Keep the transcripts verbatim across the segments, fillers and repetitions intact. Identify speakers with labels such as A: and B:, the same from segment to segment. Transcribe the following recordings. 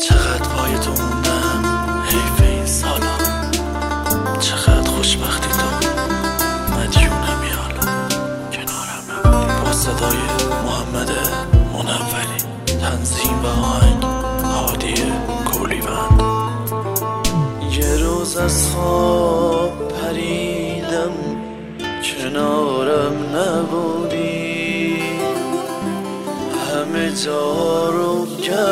A: چقدر پای تو موندم حیف این سالا، چقدر خوشبختی تو مدیونمی حالا کنارم نبودی. با صدای محمد منوری، تنظیم و آهنگ هادی کولیوند. یه روز از خواب پریدم کنارم نبودی، همه جا رو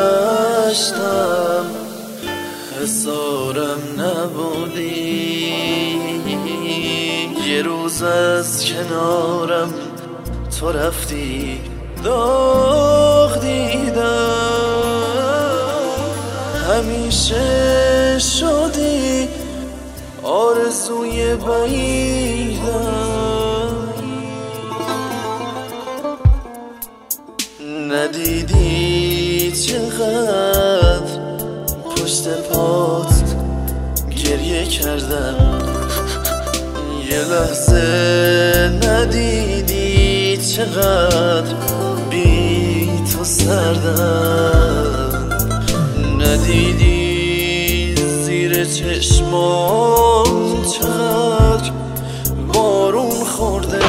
A: گشتم حسارم نبودی. یه روز از کنارم تو رفتی داغ دیدم، همیشه شدی آرزوی بعیدم. ندیدی چقدر پشت پات گریه کردم، یه لحظه ندیدی چقدر بی تو سردم. ندیدی زیر چشمام چقدر بارون خورده،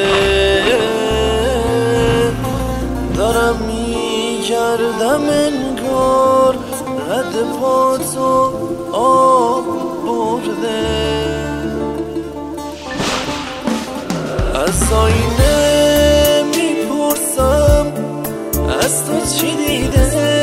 A: دارم میگردم انگار رد پاتو آب برده. از آینه میپرسم از تو چی دیده،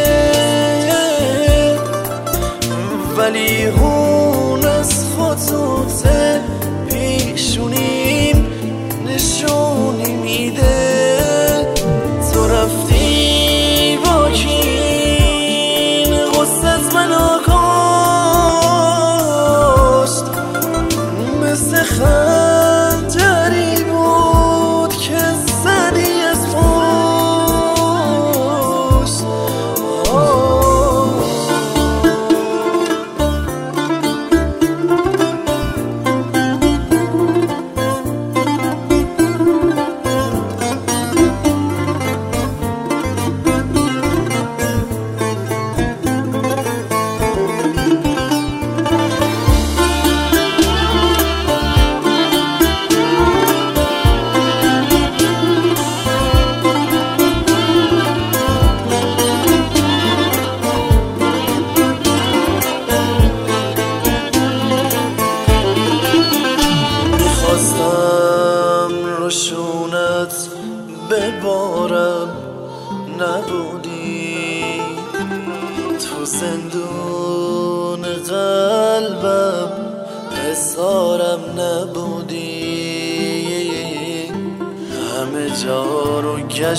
A: ولی اون از خطوط پیشونیم نشونی میده. تو رفتی با کین غصه از منو کشت، مثل خنجری بود که زدی از پشت. روشونت ببارم نبودی، تو زندون قلبم حصارم نبودی. همه جا رو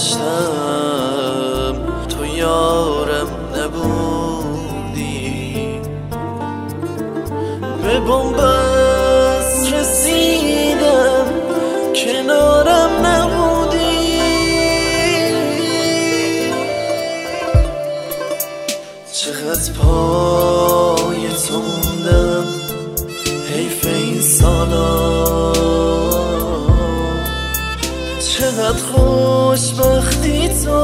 A: گشتم تو یارم نبودی. به بنبست رسیدم کنارم نبودی. چقدر پای تو موندم حیف این سالا، چقدر خوشبختی تو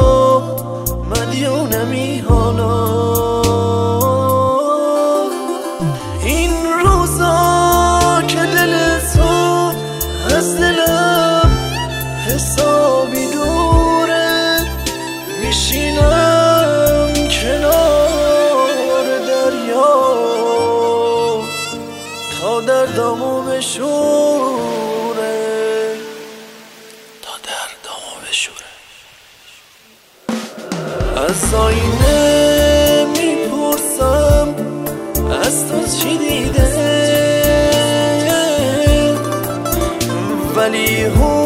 A: مدیونمی حالا. این روزا که دل تو از دلم حسابی دوره، میشینم کنار دریا تا دردامو بشوره، تا دردامو بشوره. از آینه میپرسم از تو چی دیده، ولی